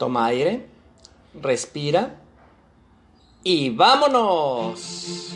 Toma aire, respira y ¡vámonos!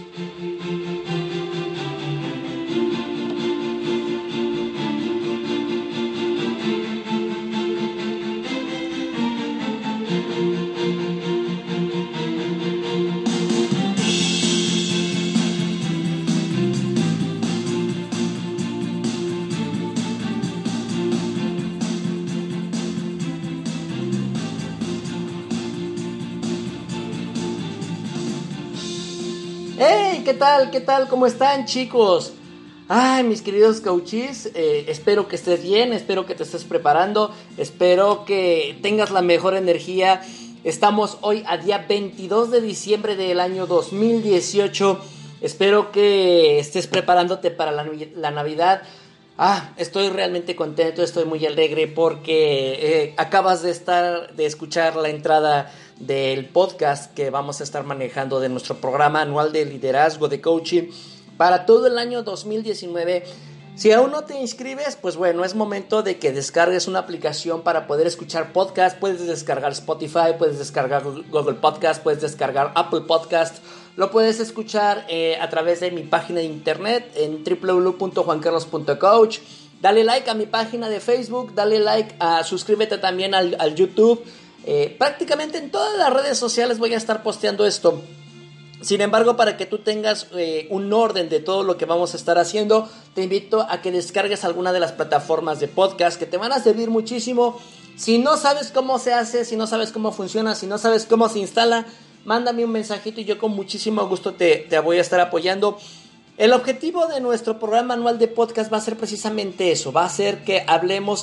¡Hey! ¿Qué tal? ¿Qué tal? ¿Cómo están, chicos? Ay, mis queridos coaches, espero que estés bien, espero que te estés preparando, espero que tengas la mejor energía. Estamos hoy a día 22 de diciembre del año 2018. Espero que estés preparándote para la Navidad. Estoy realmente contento, estoy muy alegre porque acabas de escuchar la entrada del podcast que vamos a estar manejando de nuestro programa anual de liderazgo, de coaching para todo el año 2019. Si aún no te inscribes, pues bueno, es momento de que descargues una aplicación para poder escuchar podcast. Puedes descargar Spotify, puedes descargar Google Podcast, puedes descargar Apple Podcast. Lo puedes escuchar a través de mi página de internet en www.juancarlos.coach. Dale like a mi página de Facebook, dale like, suscríbete también al YouTube. Prácticamente en todas las redes sociales voy a estar posteando esto. Sin embargo, para que tú tengas un orden de todo lo que vamos a estar haciendo, te invito a que descargues alguna de las plataformas de podcast que te van a servir muchísimo. Si no sabes cómo se hace, si no sabes cómo funciona, si no sabes cómo se instala, mándame un mensajito y yo con muchísimo gusto te voy a estar apoyando. El objetivo de nuestro programa anual de podcast va a ser precisamente eso, va a ser que hablemos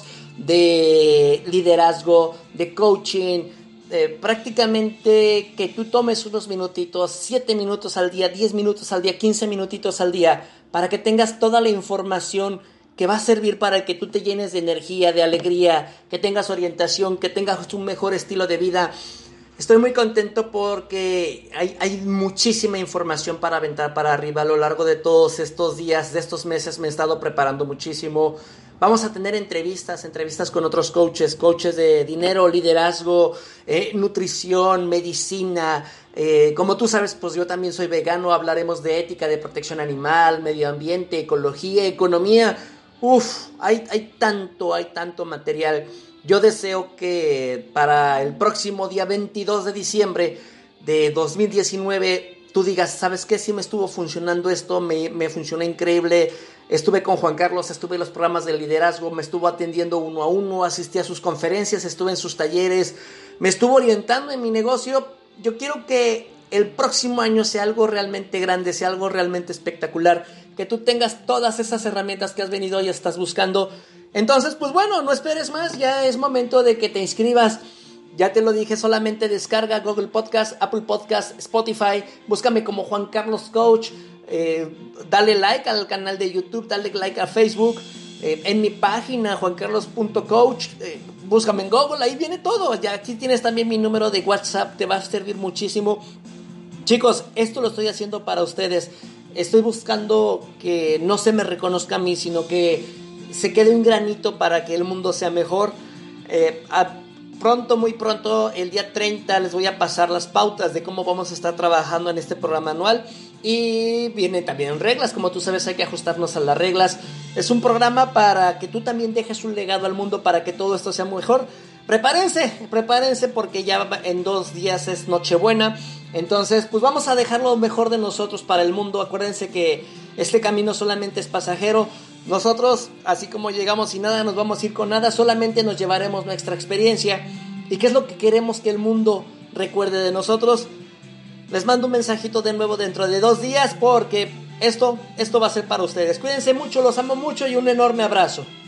de liderazgo, de coaching, prácticamente que tú tomes unos minutitos, 7 minutos al día, 10 minutos al día, 15 minutitos al día, para que tengas toda la información que va a servir para que tú te llenes de energía, de alegría, que tengas orientación, que tengas un mejor estilo de vida. Estoy muy contento porque hay muchísima información para aventar para arriba. A lo largo de todos estos días, de estos meses, me he estado preparando muchísimo. Vamos a tener entrevistas con otros coaches de dinero, liderazgo, nutrición, medicina. Como tú sabes, pues yo también soy vegano. Hablaremos de ética, de protección animal, medio ambiente, ecología, economía. Hay tanto material. Yo deseo que para el próximo día 22 de diciembre de 2019 tú digas, ¿sabes qué? Sí me estuvo funcionando esto, me funcionó increíble. Estuve con Juan Carlos, estuve en los programas de liderazgo, me estuvo atendiendo uno a uno, asistí a sus conferencias, estuve en sus talleres, me estuvo orientando en mi negocio. Yo quiero que el próximo año sea algo realmente grande, sea algo realmente espectacular, que tú tengas todas esas herramientas que has venido y estás buscando. Entonces, pues bueno, no esperes más, ya es momento de que te inscribas. Ya te lo dije, solamente descarga Google Podcast, Apple Podcast, Spotify, búscame como Juan Carlos Coach, dale like al canal de YouTube, dale like a Facebook, en mi página juancarlos.coach, búscame en Google, ahí viene todo. Ya aquí tienes también mi número de WhatsApp, te va a servir muchísimo. Chicos, esto lo estoy haciendo para ustedes. Estoy buscando que no se me reconozca a mí, sino que se quede un granito para que el mundo sea mejor. Muy pronto, el día 30, les voy a pasar las pautas de cómo vamos a estar trabajando en este programa anual. Y vienen también reglas, como tú sabes, hay que ajustarnos a las reglas. Es un programa para que tú también dejes un legado al mundo, para que todo esto sea mejor. Prepárense porque ya en 2 días es Nochebuena. Entonces, pues vamos a dejar lo mejor de nosotros para el mundo. Acuérdense que este camino solamente es pasajero. Nosotros, así como llegamos sin nada, nos vamos a ir con nada. Solamente nos llevaremos nuestra experiencia. ¿Y qué es lo que queremos que el mundo recuerde de nosotros? Les mando un mensajito de nuevo dentro de 2 días porque esto va a ser para ustedes. Cuídense mucho, los amo mucho y un enorme abrazo.